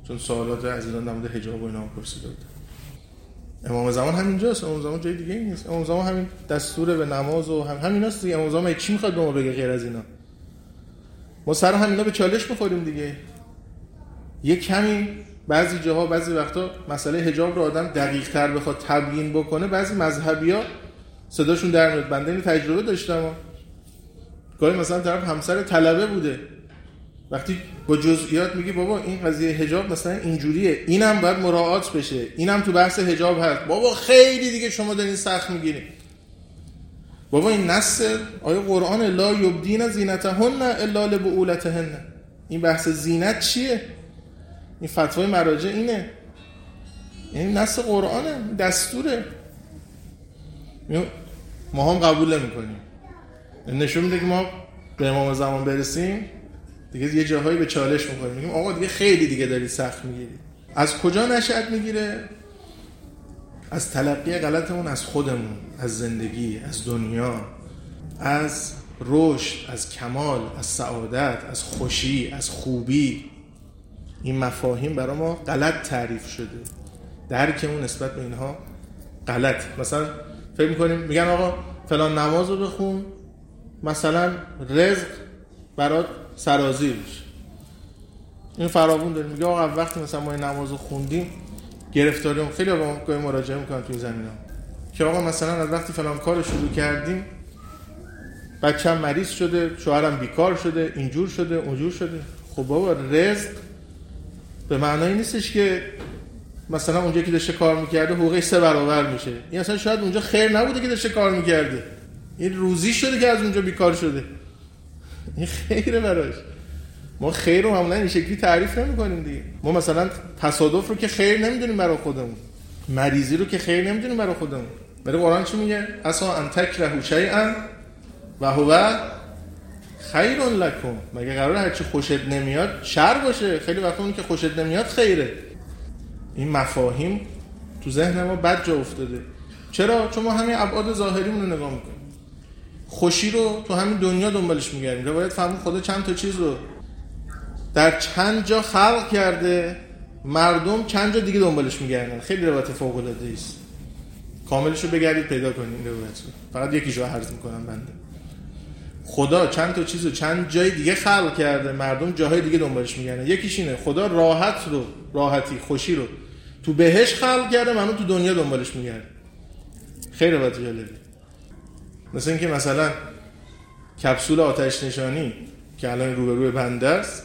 چون سوالات عزیزان در مورد حجاب و اینا پرسیده بود. امام زمان همینجاست، امام زمان جای دیگه نیست. امام زمان همین دستور به نماز و همیناست دیگه. امام زمان چی میخواد به ما بگه غیر از اینا؟ ما سر همینا به چالش میخوریم دیگه. یه کمی بعضی جاها بعضی وقتا مسئله حجاب رو آدم دقیق تر بخواد تبیین بکنه، بعضی مذهبی‌ها صداشون در میاد. بنده این تجربه داشتم. گاهی مثلا طرف همسر طلبه بوده، وقتی با جزئیات میگی بابا این قضیه حجاب مثلا اینجوریه، اینم باید مراعات بشه، اینم تو بحث حجاب هست، بابا خیلی دیگه شما دارین سخت میگیرین. بابا این نص آیه قرآن لا یبدین زینتهن الا لبعولتهن، این بحث زینت چیه؟ این فتوای مراجع اینه، این نص قرآنه، دستوره. ما هم قبول نمی‌کنیم. نشون میده که ما به امام زمان برسیم دیگه یه جاهایی به چالش می‌خوریم، میگیم آقا دیگه خیلی دیگه داری سخت میگیری. از کجا نشأت میگیره؟ از تلقی غلطمون از خودمون، از زندگی، از دنیا، از رشد، از کمال، از سعادت، از خوشی، از خوبی. این مفاهیم برای ما غلط تعریف شده، درکمون نسبت به اینها غلط. مثلا فکر می‌کنیم میگن آقا فلان نماز رو بخون مثلا رزق برات سرازیر بشه. این فراوون داریم. میگه آقا وقتی مثلا ما این نماز رو خوندیم گرفتاریم، خیلی با ما گاهی مراجعه میکنن توی زمینا که آقا مثلا از وقتی فلان کار شروع کردیم بچه‌م مریض شده، شوهرم بیکار شده، اینجور شده، اونجور شده. خب بابا رزق به معنای نیستش که مثلا اونجا که داشته کار میکرده حقوقش 3 برابر میشه. این اصلا شاید اونجا خیر نبوده که داشته کار میکرده، این روزی شده که از اونجا بیکار شده، این خیره براش. ما خیر رو معمولا این شکلی تعریف نمی‌کنیم دیگه. ما مثلا تصادف رو که خیر نمی‌دونیم برای خودمون، مریضی رو که خیر نمی‌دونیم برای خودمون. ولی قرآن چی میگه؟ اصلا ان تکرهوا شیئا و هو خیر لکم. مگه قراره هرچی خوشت نمیاد شر باشه؟ خیلی وقتا اون که خوشت نمیاد خیره. این مفاهیم تو ذهن ما بد جا افتاده. چرا؟ چون ما همین ابعاد ظاهریمون رو نگاه می‌کنیم. خوشی رو تو همین دنیا دنبالش می‌گردیم. روایت فرمود خدا چند تا چیز رو در چند جا خلق کرده، مردم چند جا دیگه دنبالش میگردن. خیلی روایت فوق‌العاده است. کاملش رو بگردید پیدا کنید این روایت رو. فقط یکیشو عرض میکنم بنده. خدا چند تا چیز رو چند جای دیگه خلق کرده، مردم جاهای دیگه دنبالش میگردن. یکیش اینه خدا راحتی، خوشی رو تو بهشت خلق کرده، مردم تو دنیا دنبالش میگردن. خیلی روایت جالبه. مثلا اینکه مثلا کپسول آتش نشانی که الان روبروی بنده است،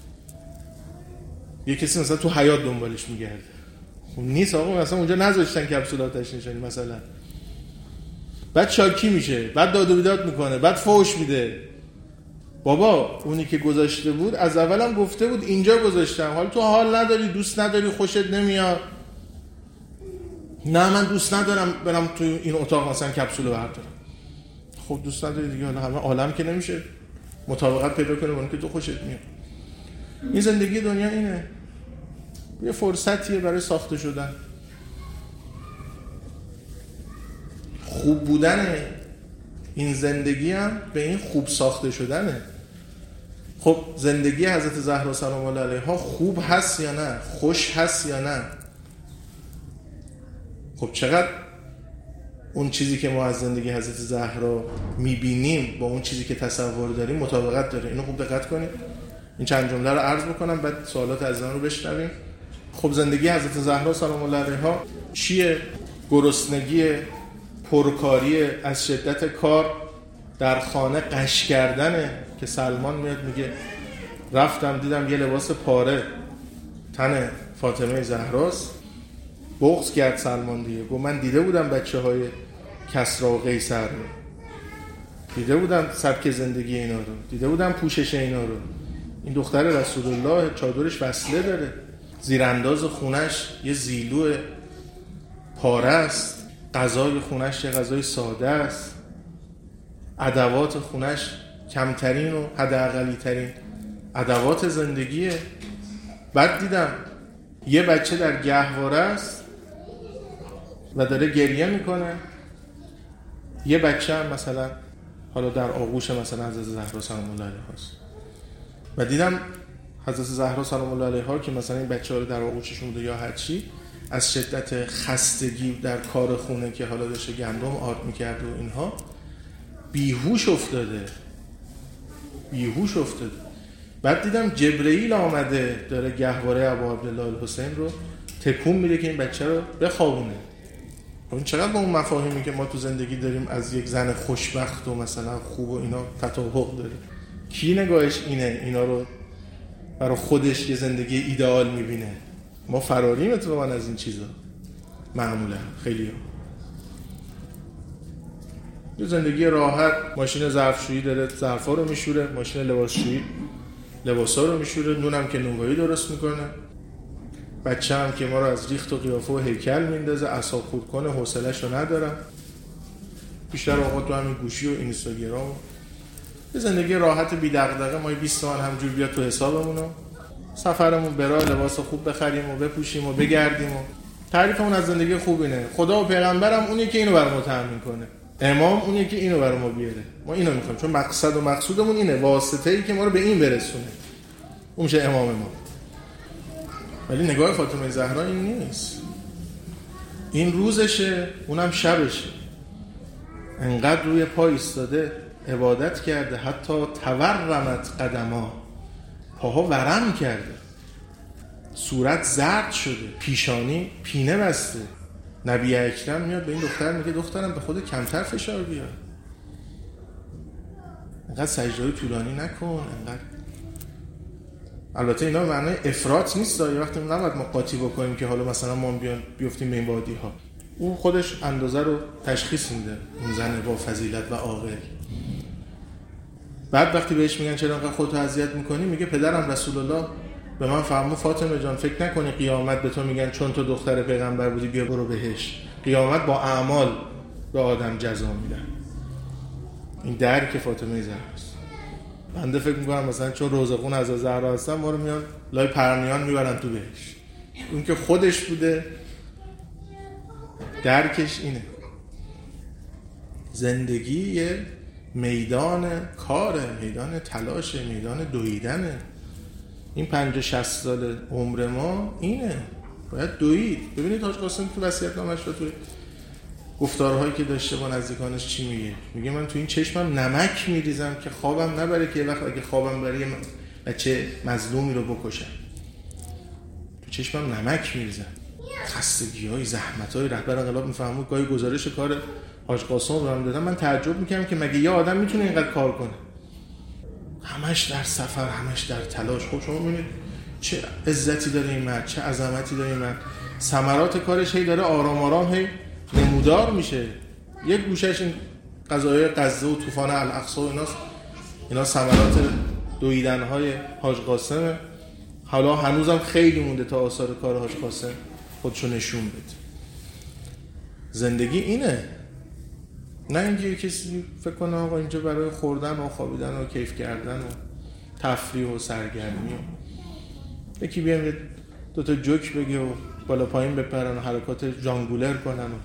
یه کسی مثلا تو حیاط دنبالش میگرده. خب نیست آقا، مثلا اونجا نذاشتن کپسول آتش نشانی مثلا. بعد شاکی میشه، بعد داد و بیداد میکنه، بعد فحش میده. بابا اونی که گذاشته بود از اولم گفته بود اینجا گذاشتم، حالا تو حال نداری، دوست نداری، خوشت نمیاد. نه من دوست ندارم برم تو این اتاق مثلا کپسول بردارم. خب دوست نداری دیگه، حالا همه عالم که نمیشه مطابقت پیدا کنه با اون که تو خوشت میاد. این زندگی دنیا اینه، یه فرصتیه برای ساخته شدن. خوب بودن این زندگی هم به این خوب ساخته شدنه. خب زندگی حضرت زهرا سلام الله علیها خوب هست یا نه؟ خوش هست یا نه؟ خب چقدر اون چیزی که ما از زندگی حضرت زهرا میبینیم با اون چیزی که تصور داریم مطابقت داره. اینو خوب دقت کنید. این چند جمله رو عرض بکنم بعد سوالات عزیزان رو بشنویم. خب زندگی حضرت زهرا سلام الله علیها چیه؟ گرسنگی، پرکاری، از شدت کار در خانه قش کردنه که سلمان میاد میگه رفتم دیدم یه لباس پاره تن فاطمه زهراست. بغض کرد سلمان دیگه، گفت من دیده بودم بچه‌های کسری و قیصر رو، دیده بودم سبک زندگی اینا رو، دیده بودم پوشش اینا رو. این دختر رسول الله چادرش وصله داره، زیرانداز خونش یه زیلو پاره است، غذای خونش یه غذای ساده است، ادوات خونش کمترین و حداقلی ترین ادوات زندگیه. بعد دیدم یه بچه در گهواره است و داره گریه میکنه، یه بچه هم مثلا حالا در آغوش مثلا حضرت زهرا سلام الله علیها است. و دیدم حضرت زهرا سلام الله علیها که مثلا این بچه‌ها رو در آغوششون بوده یا هر چی، از شدت خستگی در کار خونه که حالا داشته گندم آرد می‌کرد و اینها بیهوش افتاده. بعد دیدم جبرئیل آمده داره گهواره ابو عبدالله الحسین رو تکون میده که این بچه رو بخوابونه. این چقدر با اون مفاهیمی که ما تو زندگی داریم از یک زن خوشبخت و مثلا خوب و اینا تطابق داره. کی نگاهش اینه اینا رو برای خودش یه زندگی ایدئال میبینه؟ ما فراریم اتفاقا از این چیزا معمولا. خیلی یه زندگی راحت، ماشین ظرفشویی داره ظرفا رو میشوره، ماشین لباسشویی لباسا رو میشوره، نونم که نونوایی درست میکنه، بچه هم که ما رو از ریخت و قیافه و هیکل میندازه، اعصاب خورد کنه، حوصله‌اش رو ندارم، بیشتر اوقات تو همین گوشی و اینستاگرام. یه زندگی راحت بی دغدغه، ما 20 تومن همجور بیاد تو حسابمون، سفرمون برای لباس خوب بخریم و بپوشیم و بگردیم و تعریفمون از زندگی خوب اینه. خدا و پیغمبرم اونیه که اینو برامون تامین کنه، امام اونیه که اینو برامون بیاره، ما اینو میخوایم چون مقصد و مقصودمون اینه، واسطه‌ای که ما رو به این برسونه، اون میشه امام ما. ولی نگاه فاطمه زهرا این نیست، این روزشه اونم شبشه، انقدر روی پا ایستاده عبادت کرده حتی تورمت قدما، پاها ورم کرده، صورت زرد شده، پیشانی پینه بسته. نبی اکرم میاد به این دختر میگه دخترم به خود کمتر فشار بیار، انقدر سجده‌های طولانی نکن، انقدر. البته اینا به معنی افراط نیست، یه وقتی نباید ما قاطی بکنیم که حالا مثلا ما بیفتیم به این وادی ها. اون خودش اندازه رو تشخیص میده، اون زن با فضیلت و عاقل. بعد وقتی بهش میگن چرا انقدر خودتو اذیت میکنی، میگه پدرم رسول الله به من فرمود فاطمه جان فکر نکنی قیامت به تو میگن چون تو دختر پیغمبر بودی بیا برو بهش، قیامت با اعمال به آدم جزا میدن. این درک فاطمه زهراست. بنده فکر میکنم مثلا چون روزخون از زهرا هستم ما رو میان لای پرنیان میبرن تو بهش، اون که خودش بوده درکش اینه. زندگی یه میدان کاره، میدان تلاشه، میدان دویدنه. این 50-60 سال عمر ما اینه، باید دوید. ببینید حاج قاسم تو وصیت‌نامه‌اش و تو گفتارهایی که داشته با نزدیکانش چی میگه؟ میگه من تو این چشمم نمک میریزم که خوابم نبره که یه وقت اگه خوابم بره یه بچه مظلومی رو بکشم. تو چشمم نمک میریزم. خستگی‌های، زحمت‌های رهبر انقلاب میفهمید گاهی گزارش کار حاج قاسم رو هم دادم، من تعجب میکنم که مگه یه آدم میتونه اینقدر کار کنه؟ همش در سفر، همش در تلاش. خب شما ببینید چه عزتی داره این مرد، چه عظمتی داره این مرد. ثمرات کارش هی داره آرام آرام هی نمودار میشه. یک گوشش این قضایای غزه و طوفان الاقصی و اینا ثمرات دویدن‌های حاج قاسم. حالا هنوزم خیلی مونده تا آثار کار حاج قاسم خودشو نشون بده. زندگی اینه، نه اینکه کسی فکر کنه آقا اینجا برای خوردن و خوابیدن و کیف کردن و تفریح و سرگرمی و یکی بیان دوتا جوک بگه و بالا پایین بپرن و حرکات جانگولر کنن و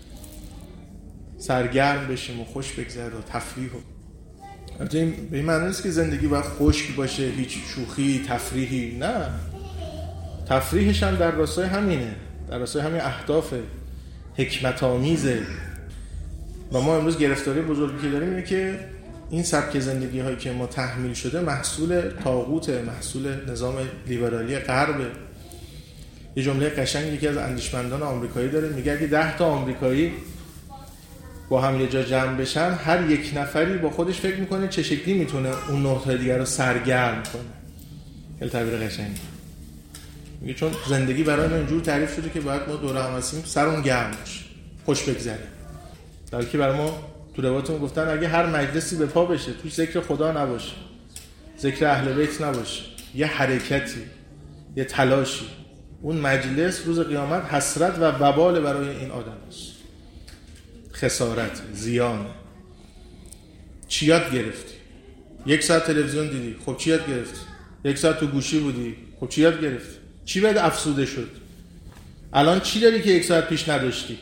سرگرم بشیم و خوش بگذره و تفریح و البته این به این معنی نیست که زندگی باید خشک باشه، هیچ شوخی تفریحی، نه، تفریحش هم در راستای همینه، در راستای همین اهداف حکمت آمیزه. و ما امروز گرفتاری بزرگی که داریم اینه که این سبک زندگی هایی که ما تحمیل شده محصول طاغوت، محصول نظام لیبرالی غرب. یه جمله قشنگ یکی از اندیشمندان آمریکایی داره، میگه اگه 10 تا آمریکایی با هم یه جا جمع بشن، هر یک نفری با خودش فکر میکنه چه شکلی میتونه اون 9 تا دیگر رو سرگرم کنه. خیلی تعبیر قشنگی. میگه چون زندگی برای ما اینجور تعریف شده که باید ما دور هم هستیم سرمون گرم باشه، خوش بگذره. در حالی که برای ما تو روایتمون گفتن اگه هر مجلسی به پا بشه توش ذکر خدا نباشه، ذکر اهل بیت نباشه، یه حرکتی، یه تلاشی، اون مجلس روز قیامت حسرت و وبال برای این آدم است، خسارت، زیان. چی یاد گرفتی؟ 1 ساعت تلویزیون دیدی، خب چی یاد گرفتی؟ 1 ساعت تو گوشی بودی، خب چی یاد گرفتی؟ چی بعد افسوده شد؟ الان چی داری که 1 ساعت پیش نداشتی؟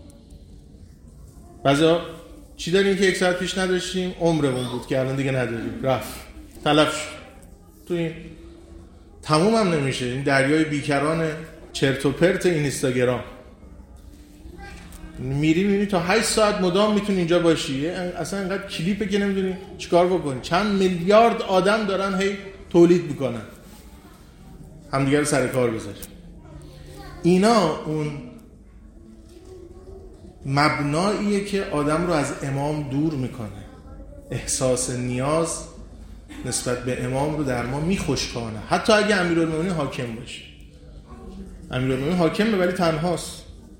بعضا چی داریم که 1 ساعت پیش نداشتیم؟ عمرمون بود که الان دیگه نداریم، رفت، تلف شد. تو این تموم هم نمیشه. این دریای بیکران چرت و پرت این اینستاگرام، میری میبینی تا 8 ساعت مدام میتونی اینجا باشی، اصلا اینقدر کلیپه که نمیدونی چیکار بکنی. چند میلیارد آدم دارن هی تولید میکنن همدیگه رو سر کار بذارن. اینا اون مبناییه که آدم رو از امام دور میکنه. احساس نیاز نسبت به امام رو در ما میخوشکانه، حتی اگه امیرالمومنین حاکم باشه. امیرالمومنین حاکمه ولی تنهاست.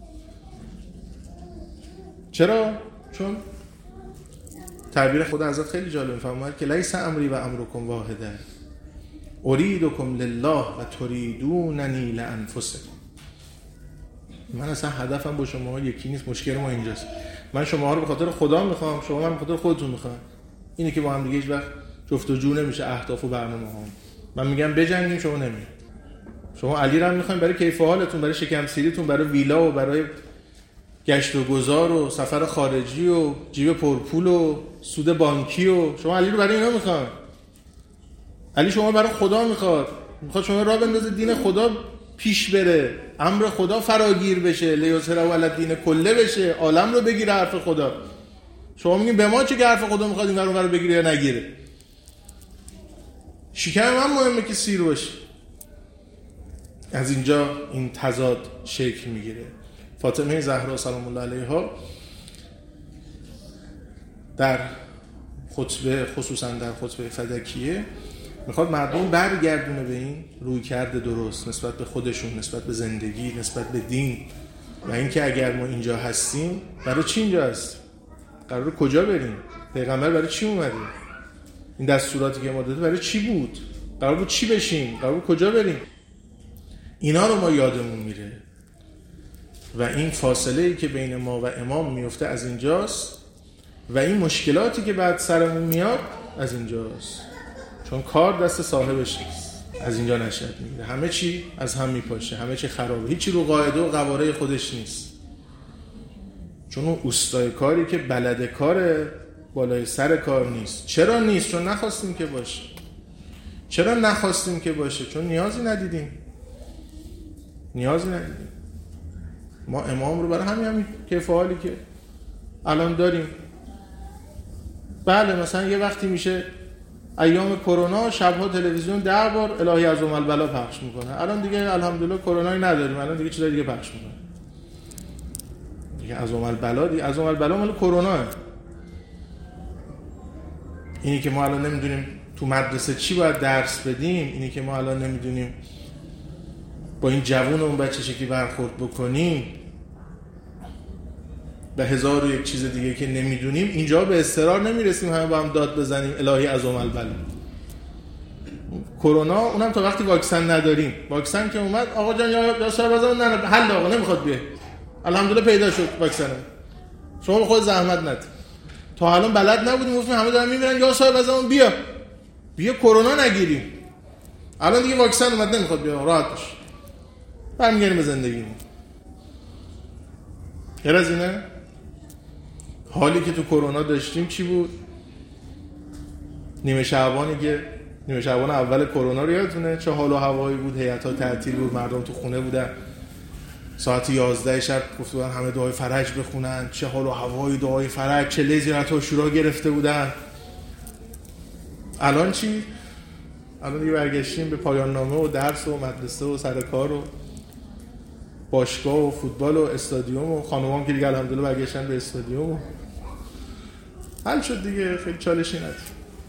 چرا؟ چون تعبیر خود حضرت خیلی جالب میفرماید که لیس امری و امرکم واحده اریدکم لله و تریدوننی لانفسکم. من اصلا هدفم با شما یکی نیست، مشکل ما اینجاست. من شما رو به خاطر خدا میخوام، شما من به خاطر خودتون میخوام. اینه که با هم دیگه هیچ وقت جفت و جو نمیشه اهداف و برنامه‌ها. من میگم بجنگیم، شما نمیگید. شما علی رو میخواین برای کیف و حالتون، برای شکم سیریتون، برای ویلا و برای گشت و گذار و سفر خارجی و جیب پرپول و سود بانکی و شما علی رو برای اینا میخواین. علی شما برای خدا میخواد شما راه بندازه دین خدا پیش بره، امر خدا فراگیر بشه، لیظهره علی الدین کله بشه، عالم رو بگیره حرف خدا. شما میگین به ما چه که حرف خدا میخواد این رو بگیره یا نگیره. شکم من مهمه که سیر باشه. از اینجا این تضاد شکل میگیره. فاطمه زهرا سلام الله علیها در خطبه، خصوصا در خطبه فدکیه، میخواد مردم برگردونه به این رویکرد درست نسبت به خودشون، نسبت به زندگی، نسبت به دین و اینکه اگر ما اینجا هستیم برای چی اینجا هستیم؟ قراره کجا بریم؟ پیغمبر برای چی اومده؟ این دستوراتی که ما داده برای چی بود؟ قرار بود چی بشیم؟ قرار بود کجا بریم؟ اینا رو ما یادمون میره و این فاصله‌ای که بین ما و امام میفته از اینجاست و این مشکلاتی که بعد سرمون میاد از اینجاست، چون کار دست صاحبش نیست. از اینجا نشأت میگیره، همه چی از هم میپاشه، همه چی خرابه، هیچی رو قاعده و قواره خودش نیست. چون اون اوستای کاری که بلد کاره بالای سر کار نیست. چرا نیست؟ چون نخواستیم که باشه. چرا نخواستیم که باشه؟ چون نیازی ندیدیم. ما امام رو برای همین کیف و حالی که الان داریم. بله مثلا یه وقتی میشه ایام کرونا شبها تلویزیون 10 بار الهی عظم البلا پخش میکنه. الان دیگه الحمدلله کرونایی نداریم، الان دیگه چیزای دیگه پخش میکنه. دیگه عظم البلا مال کروناه. اینی که ما الان نمیدونیم تو مدرسه چی باید درس بدیم، اینی که ما الان نمیدونیم با این جوون اون بچه شکلی برخورد بکنیم و هزار و یک چیز دیگه که نمیدونیم، اینجا به اضطرار نمیرسیم همه با هم داد بزنیم الهی عظم البلا. کرونا اونم تا وقتی واکسن نداریم. واکسن که اومد آقا جان یا سربازمون نه حل آقا نمیخواد بیه، الحمدلله پیدا شد واکسن. شما خود زحمت ندید. تا الان بلد نبودیم، گفتیم همه دارن میمیرن یا سربازمون بیا کرونا نگیریم. الان دیگه واکسن اومد نمیخواد بیا، راحت باش. برمیگردیم به زندگیمون. غیر از اینه حالی که تو کرونا داشتیم چی بود؟ نیمه شعبان اول کرونا رو یادتونه چه حال و هوایی بود؟ هیئت‌ها تعطیل بود، مردم تو خونه بودن. ساعت 11 شب گفتن همه دعای فرج بخونن. چه حال و هوایی دعای فرج، چه لذت و شورا گرفته بودن. الان چی؟ الان دیگه برگشتیم به پایان نامه و درس و مدرسه و سر کار و باشگاه و فوتبال و استادیوم و خانوام که دیگه الحمدلله برگشتن به استادیوم و حل شد دیگه، خیلی چالشی نداره.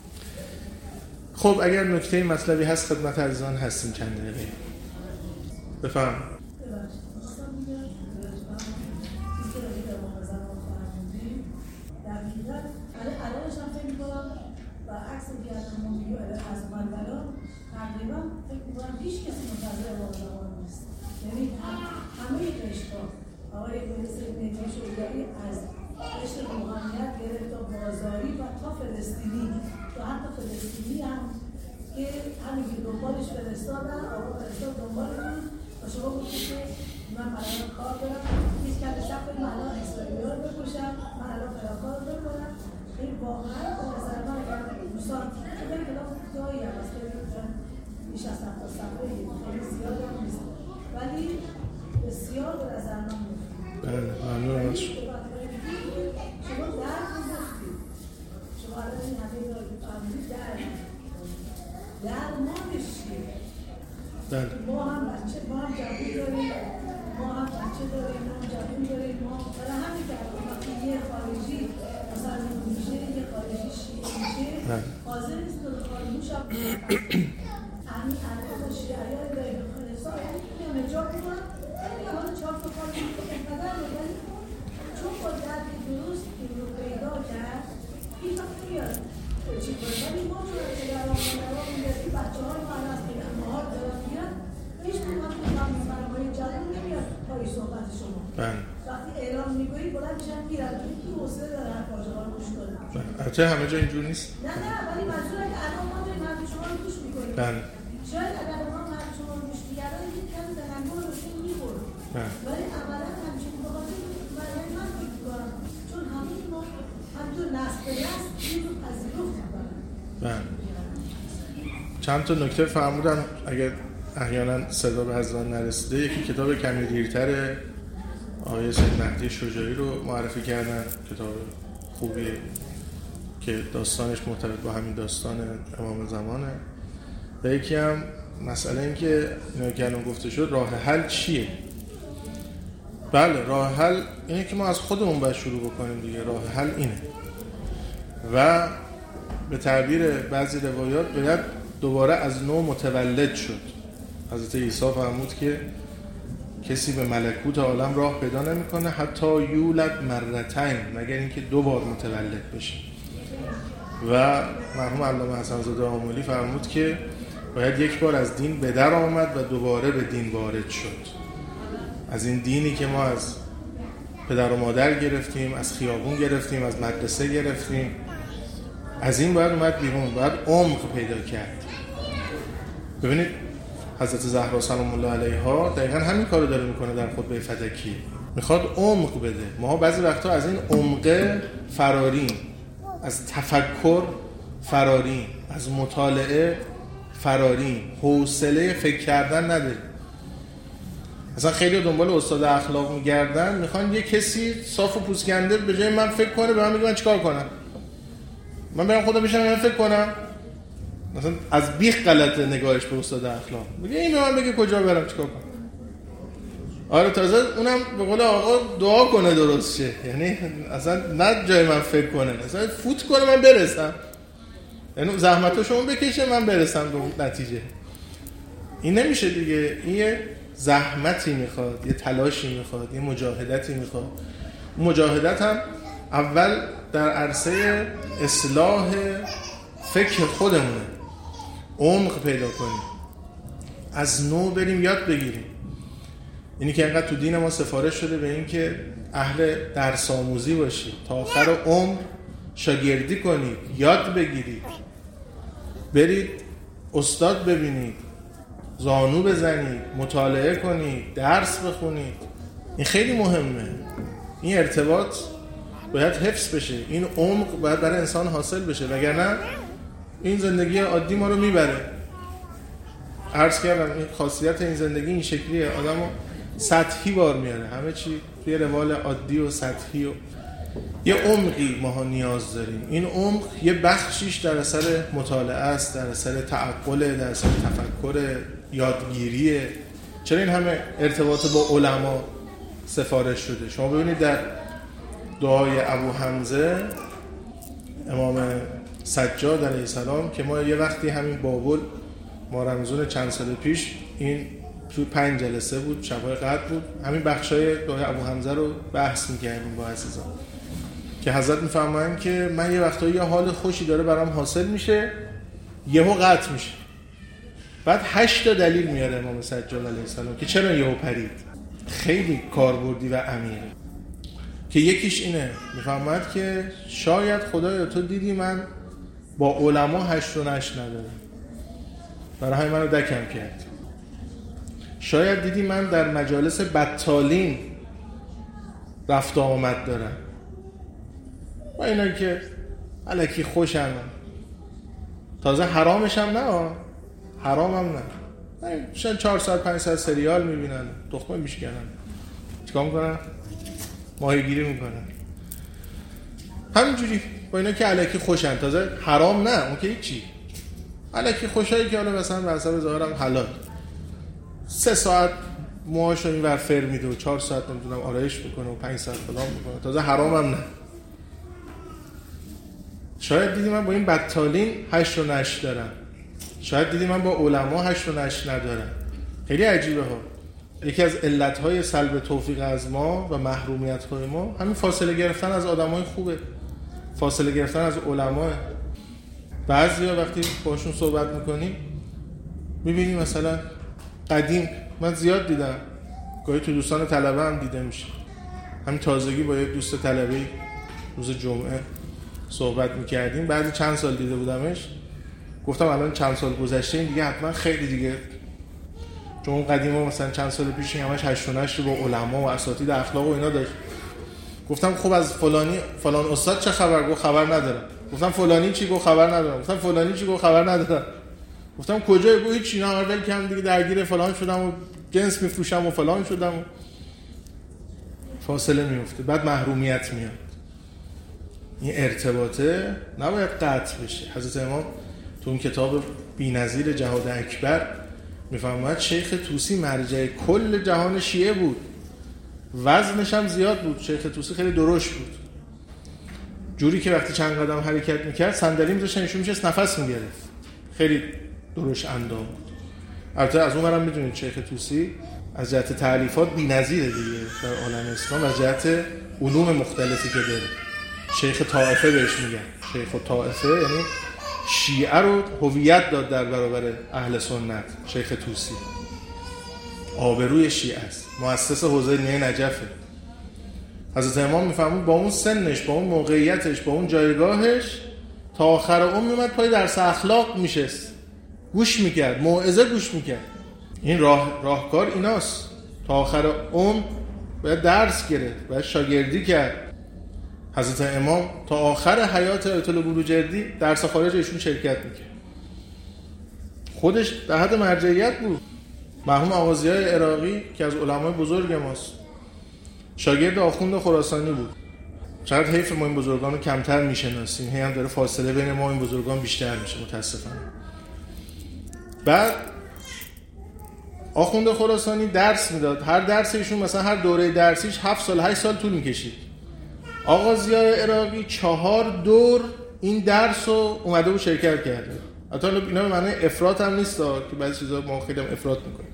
خب اگر نکته مطلبی هست خدمت عزیزان هستیم چند دقیقه بفهم. تقریبا فکر می‌کنم هیچ کسی منتظر واقعا نیست. یعنی همه قشرها آقای مهدی شجاعی از قشر روحانیت گرفت تا بازاری و تا فلسطینی، تا حتی فلسطینی هم که همین که دنبالش فرستادن، آقا فرستاد دنبالشون و شما گفتید که من برای کار دارم، هیچ کسی شب کنیم الان اسرائیلی‌ها رو بکشم، من الان فراکار رو بکنم. این واقعا به نظر من اگر دوستان خیلی کلاس جایی هم هست که بیش از 70 صفحه خیلی زیاد هم نیست ولی بسیار به نظر من مفید. بله ممنونم از شما درد گفتید، شما الان این همه فهمیدید درمانش چیه؟ ما هم بچه، ما هم جوون داریم، ما هم بچه داریم، ما هم جوون داریم، ما برای همین درمان وقتی یه خارجی مثلا میشه، یه خارجی شیعه میشه حاضر نیست که خارجیش هم همین الان شیعه داری بخونه سال میگم نجات کنم میگم حالا 4 تا خارجی اینقدر بگن چون با درد درست این رو پیدا کرد این وقت میاد چی کنه ولی ما چون که در آمدنها میگردیم بچه های من از میگن ماهار دارن میگن هیچ کنم که فرمای جلال نمیاد پای صحبت شما وقتی اعلام میگویی بلند میشن میرن که حوصله داره هر واژه ها رو گوش کنن البته همه جا اینجور نیست نه ولی منظوره که الان ما داریم حرف شما رو گوش میکنیم شاید اگر ما حرف شما رو گوش میکردن یک کمی تنگه رو روشون میخورد ولی اولا همیشه بخاطر من فکر میکنم چون همین ما همینطور نسل به نسل این رو پذیرفت میکنن. چند تا نکته فرمودن اگر احیانا صدا به حضران نرسیده. یکی کتاب کمی دیرتر آقای سید مهدی شجاعی رو معرفی کردن، کتاب خوبیه که داستانش مرتبط با همین داستان امام زمانه. و یکی هم مسئله این که اینا که الان گفته شد راه حل چیه؟ بله راه حل اینه که ما از خودمون باید شروع بکنیم دیگه. راه حل اینه و به تعبیر بعضی روایات باید دوباره از نو متولد شد. حضرت عیسی فرمود که کسی به ملکوت عالم راه پیدا نمیکنه حتی یولد مرتین، مگر اینکه 2 بار متولد بشه. و مرحوم علامه حسن زاده آملی فرمود که باید 1 بار از دین به در آمد و دوباره به دین وارد شد. از این دینی که ما از پدر و مادر گرفتیم، از خیابون گرفتیم، از مدرسه گرفتیم، از این باید اومد بیرون، باید عمق پیدا کرد. ببینید حضرت زهرا سلام الله علیها دقیقا همین کارو داره میکنه در خطبه فدکی، میخواد عمق بده. ما بعضی وقتا از این عمق فراریم، از تفکر فراریم، از مطالعه فراریم، حوصله فکر کردن نداریم. اصلا خیلی دنبال استاد اخلاق میگردن، میخوان یه کسی صاف و پوسکنده به جای من فکر کنه به من میگه من چیکار کنم؟ من برم خدا بشم من فکر کنم؟ مثلا از بیخ غلط نگاهش به استاد اخلاق. میگه این به من بگه کجا برم چیکار کنم؟ آره تازه اونم به قول آقا دعا کنه درست شه، یعنی اصلا نه جای من فکر کنه، اصلا فوت کنه من برسم، یعنی زحمتاشو بکشه من برسم به نتیجه. این نمیشه دیگه. این یه زحمتی میخواد، یه تلاشی میخواد، یه مجاهدتی میخواد. مجاهدت هم اول در عرصه اصلاح فکر خودمونه، عمق پیدا کنیم، از نو بریم یاد بگیریم. اینی که اینقدر تو دین ما سفارش شده به این که اهل درس آموزی باشید، تا آخر عمر شاگردی کنید، یاد بگیرید، برید استاد ببینید، زانو بزنید، مطالعه کنید، درس بخونید. این خیلی مهمه. این ارتباط باید حفظ بشه، این عمق باید برای انسان حاصل بشه، وگرنه این زندگی عادی ما رو میبره. عرض کردم این خاصیت این زندگی این شکلیه، آدمو سطحی بار میاره، همه چی توی روال عادی و سطحی و یه عمقی ما نیاز داریم. این عمق یه بخشیش در اثر مطالعه است، در اثر تعقل، در اثر تفکر، یادگیریه. چرا این همه ارتباط با علما سفارش شده؟ شما ببینید در دعای ابو حمزه امام سجاد علیه السلام که ما یه وقتی همین بابل ما رمضان چند سال پیش این تو 5 جلسه بود، شبای قدر بود، همین بخشای دعای ابو حمزه رو بحث می‌کردیم با عزیزان که حضرت می‌فرمایند که من یه وقتایی یه حال خوشی داره برام حاصل میشه، یهو قطع میشه. بعد 8 تا دلیل میاره امام سجاد علیه السلام که چرا یهو پرید. خیلی کاربردی و عمیقه که یکیش اینه، می‌فرماید که شاید خدایا تو دیدی من با علما 8 و 9 ندارم، برای همین منو دکم کرد. شاید دیدی من در مجالس بطالین رفت و آمد دارم و اینا که الکی خوشم، تازه حرامشم نه، حرام هم نه. شاید 400 500 سریال میبینن، تخمه میشکنن، چیکار میکنن؟ ماهیگیری میکنن. همینجوری با اینا که الکی خوشن، تازه حرام نه، اون که هیچی، الکی خوشایی که حالا مثلا به حساب ظاهرم حلال 3 ساعت موهاشو این ور فر میده و 4 ساعت نمیدونم آرایش میکنه و 5 ساعت فلان میکنه، تازه حرام هم نه. شاید دیدی من با این بدتالین 8 و 9 دارم، شاید دیدی من با علما 8 و 9 ندارم. خیلی عجیبه ها. یکی از علتهای سلب توفیق از ما و محرومیت‌های ما همین فاصله گرفتن از آدمای خوبه، فاصله گرفتن از علما. بعضیا وقتی باشون صحبت میکنیم میبینی مثلا قدیم، من زیاد دیدم، گاهی تو دوستان طلبه هم دیده میشه، همین تازگی با یک دوست طلبه‌ای روز جمعه صحبت میکردیم، بعد چند سال دیده بودمش، گفتم الان چند سال گذشته این دیگه حتما خیلی دیگه، چون اون قدیما مثلا چند سال پیش همش 8 و 9 با علما و اساتید اخلاق و اینا داشت. گفتم خب از فلانی فلان استاد چه خبر؟ گفت خبر ندارم. گفتم فلانی چی؟ گفت خبر ندارم. گفتم فلانی چی؟ گفت خبر ندارم. گفتم کجای؟ گفت هیچ، اینا اول کم دیگه درگیر فلان شدم و جنس میفروشم و فلان شدم و فاصله میفته، بعد محرومیت میاد. این ارتباطه نباید قطع بشه. حضرت امام تو اون کتاب بی‌نظیر جهاد اکبر میفرماید شیخ طوسی مرجع کل جهان شیعه بود، وزنش هم زیاد بود. شیخ طوسی خیلی درشت بود، جوری که وقتی چند قدم حرکت میکرد صندلی میذاشت نشون میشست نفس میگرفت، خیلی درشت اندام بود. البته از اون برم میدونید شیخ طوسی از جهت تألیفات بی‌نظیره دیگه در عالم اسلام، از جهت علوم مختلفی که داره. شیخ طائفه بهش میگن، شیخ طائفه یعنی شیعه رو هویت داد در برابر اهل سنت. شیخ طوسی آبروی شیعه است، مؤسس حوزه نیه نجفه. حضرت امام میفهمون با اون سنش، با اون موقعیتش، با اون جایگاهش تا آخر عمر میومد پای درس اخلاق میشست، گوش میکرد، موعظه گوش میکرد. این راهکار ایناست. تا آخر عمر باید درس گرفت، باید شاگردی کرد. حضرت امام تا آخر حیات آیت الله بروجردی درس خارج ایشون شرکت میکرد، خودش در حد مرجعیت بود. مرحوم آغازیای عراقی که از علمای بزرگ ماست، شاگرد آخوند خراسانی بود. شاید حیف ما این بزرگان رو کمتر میشناسیم، هی هم داره فاصله بین ما این بزرگان بیشتر میشه متاسفانه. بعد آخوند خراسانی درس میداد، هر درس ایشون مثلا هر دوره درسیش 7 سال 8 سال طول میکشید. آقا ضیای عراقی 4 دور این درس رو اومده بود شرکت کرده. حتی اینا به معنی افراط هم نیست که بعضی چیزا ما خیلی هم افراط میکنیم.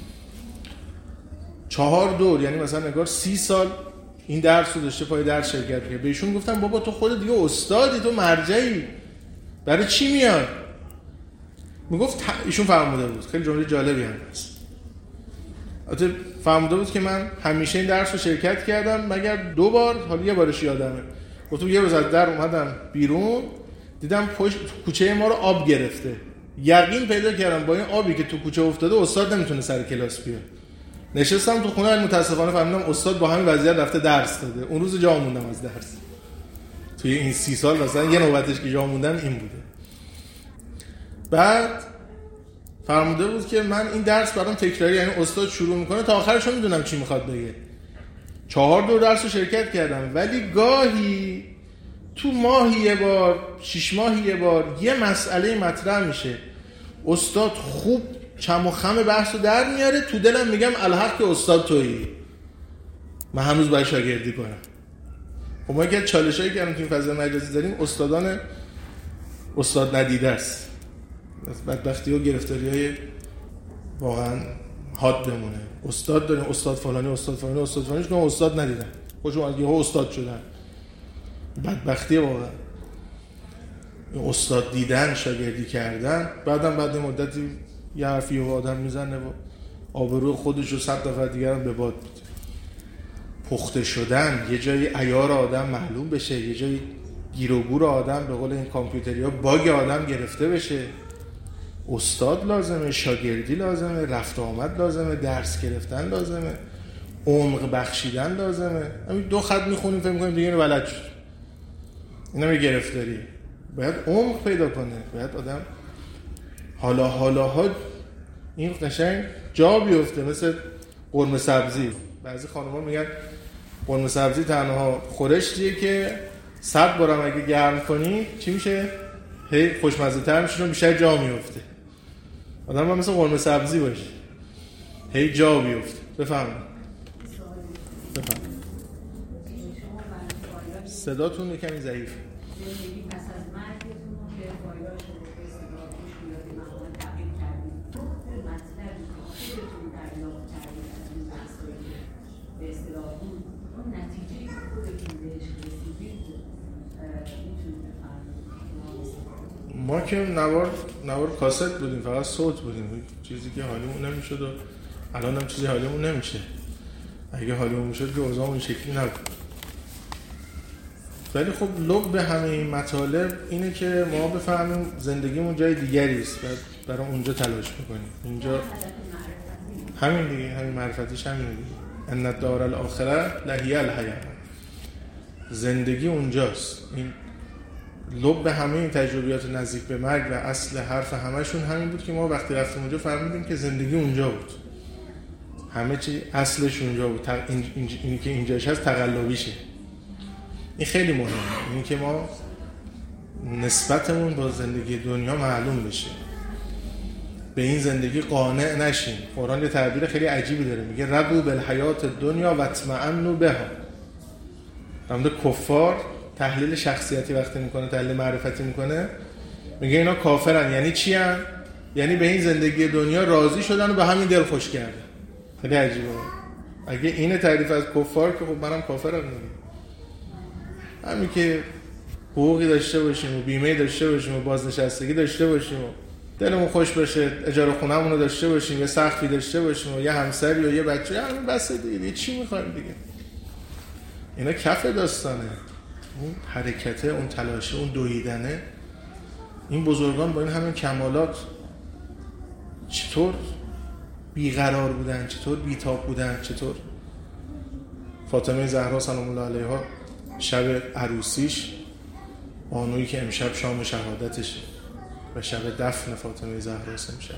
4 دور یعنی مثلا انگار 30 سال این درس رو داشته پای درس شرکت کرده. بهشون گفتم بابا تو خودت دیگه استادی، تو مرجعی، برای چی میاد؟ میگفت ایشون فرموده بود، خیلی جمله جالبی هم هست. البته فرموده بود که من همیشه این درس رو شرکت کردم مگر 2 بار، حالا یه بارش یادمه. گفتم یه روز از در اومدم بیرون دیدم پشت کوچه ما رو آب گرفته. یقین پیدا کردم با این آبی که تو کوچه افتاده استاد نمیتونه سر کلاس بیاد. نشستم تو خونه، متاسفانه فهمیدم استاد با همین وضعیت رفته درس داده. اون روز جا موندم از درس. توی این 30 سال مثلا یه نوبتش که جا موندم این بوده. بعد فرموده بود که من این درس برام تکراری، یعنی استاد شروع میکنه تا آخرش رو میدونم چی میخواد بگه. 4 دور درس رو شرکت کردم، ولی گاهی تو ماهی یه بار، 6 ماهی یه بار یه مسئله مطرح میشه، استاد خوب چم و خم بحث رو در میاره، تو دلم میگم الحق که استاد تویی، من هنوز باید شاگردی کنم. خب ما که چالشایی که تو این فضای مجازی داریم استادان استاد ندیده است، بدبختی و گرفتاری های واقعا حادمونه. استاد داریم، استاد فلانی، استاد فلانی، استاد فلانی، که استاد ندیدن، خودشون از یهو استاد شدن. بدبختی واقعا. استاد دیدن، شاگردی کردن، بعدم بعد مدتی یه حرفی و آدم میزنه و آبرو خودش رو 100 نفر دیگر هم به باد میده. پخته شدن، یه جایی عیار آدم معلوم بشه، یه جایی گیر و گور آدم به قول این کامپیوتری ها باگ آدم گرفته بشه، استاد لازمه، شاگردی لازمه، رفت آمد لازمه، درس گرفتن لازمه، عمق بخشیدن لازمه. همین 2 خط میخونیم فکر میکنیم دیگه اینو بلد شد. اینا می گرفتاری. باید عمق پیدا کنه، باید آدم حالاها این قشنگ جا بیفته، مثل قرمه سبزی. بعضی خانم‌ها میگن قرمه سبزی تنها خورشتیه که 100 بارم اگه گرم کنی چی میشه؟ هی خوشمزه تر میشه و بیشتر جا میفته. آدم باید مثل قرمه سبزی باشه، هی جا بیفته. بفهمید صداتون کمی ضعیفه. زندگی پس از مرگتون رو به پایداش رو به اصطلاح پیش میاد مقام تغییر کردید. مطلبی که خودتون دریافت کردید از این بحثایی که به اصطلاح اون نتیجه‌ای که خودتون بهش رسیدید میتونید بفرمایید. ما که نوار کاست بودیم، فقط صوت بودیم، چیزی که حالیمون نمیشد و الان هم چیزی حالیمون نمیشه. اگه حالیمون میشد که اوضاع اون شکلی نبود. ولی خب لب به همه این مطالب اینه که ما بفهمیم زندگیمون جای دیگری است و برای اونجا تلاش میکنیم. اینجا همین دیگه، همین معرفتیش همین دیگه. ان الدار الاخره لهی الحیوان. زندگی اونجاست. این لب به همه این تجربیات نزدیک به مرگ و اصل حرف همشون همین بود که ما وقتی رفتیم اونجا فهمیدیم که زندگی اونجا بود. همه چی اصلش اونجا بود. اینی که اینجاش هست تقلبیشه. این خیلی مهمه، این که ما نسبتمون با زندگی دنیا معلوم بشه، به این زندگی قانع نشیم. قرآن یه تعبیر خیلی عجیبی داره، میگه رضوا بالحیات دنیا و اطمئنوا بها. همون کفار تحلیل شخصیتی وقتی میکنه، تحلیل معرفتی میکنه، میگه اینا کافرن. یعنی چی ان؟ یعنی به این زندگی دنیا راضی شدن و به همین دل خوش کردن. خیلی عجیبه. اگه اینه تعریف از کفار که خب منم کافرم دیگه. همین که حقوقی داشته باشیم و بیمه داشته باشیم و بازنشستگی داشته باشیم و دلمون خوش باشه، اجاره خونه‌مون رو داشته باشیم، یه سقفی داشته باشیم و یه همسری و یه بچه، همین بس دیگه. چی می‌خوایم دیگه؟ اینا کف داستانه. اون حرکته، اون تلاشه، اون دویدنه. این بزرگان با این همین کمالات چطور بیقرار بودن، چطور بیتاب بودن، چطور فاطمه زهرا سلام الله علیها شب عروسیش، بانویی که امشب شام شهادتشه و شب دفن فاطمه زهرا امشب،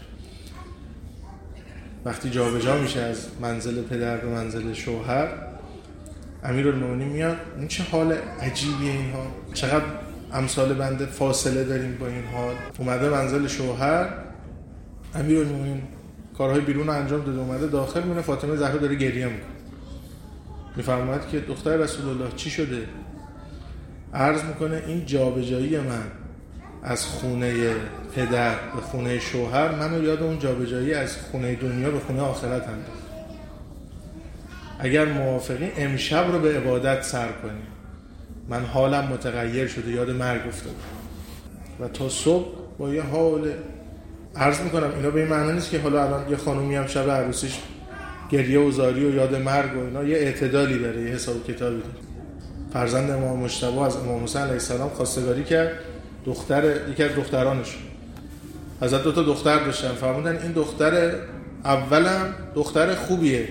وقتی جابجا میشه از منزل پدر به منزل شوهر، امیرالمومنین میاد. این چه حال عجیبیه اینها، چقدر امثال بنده فاصله داریم با این حال. اومده منزل شوهر، امیرالمومنین کارهای بیرون رو انجام داده، اومده داخل، میونه فاطمه زهرا داره گریه میکنه. میفرماید که دختر رسول الله چی شده؟ عرض میکنه این جابجایی من از خونه پدر به خونه شوهر منو یاد اون جابجایی از خونه دنیا به خونه آخرت انداخت. اگر موافقی امشب رو به عبادت سر کنیم. من حالم متغیر شده، یاد مرگ افتادم و تا صبح با یه حال. عرض میکنم اینا به این معنی نیست که حالا الان یه خانومی هم شب عروسیش گریه و زاری و یاد مرگ و اینا، یه اعتدالی داره، یه حساب کتابی داره. فرزند امام مجتبی از امام حسین علیه السلام خواستگاری کرد، یکی از دخترانش. حضرت 2 تا دختر داشتن، فرمودن این دختر اولم دختر خوبیه،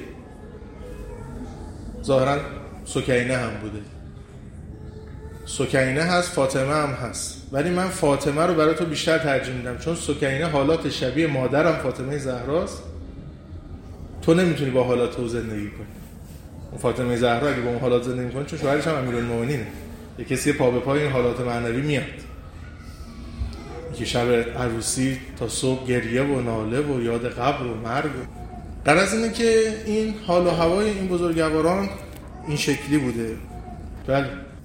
ظاهرا سکینه هم بوده، سکینه هست، فاطمه هم هست، ولی من فاطمه رو برای تو بیشتر ترجیح میدم، چون سکینه حالات شبیه مادرم فاطمه زهراست، تو نمیتونی با حالات او زندگی کنی. اون فاطمه زهرا اگه با اون حالات زندگی کنه، چون شوهرش هم امیرالمومنینه، یه کسی پا به پای این حالات معنوی میاد که شب عروسی تا صبح گریه و ناله و یاد قبر و مرگ. غرض اینه که این حال و هوای این بزرگواران این شکلی بوده. بله